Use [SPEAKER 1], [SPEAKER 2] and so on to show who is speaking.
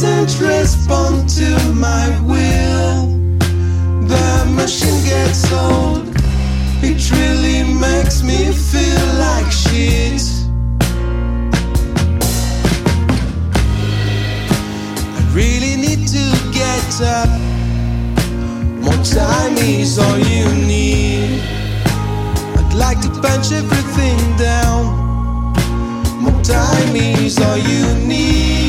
[SPEAKER 1] doesn't respond to my will. The machine gets old. It really makes me feel like shit. I really need to get up. More time is all you need. I'd like to punch everything down. More time is all you need.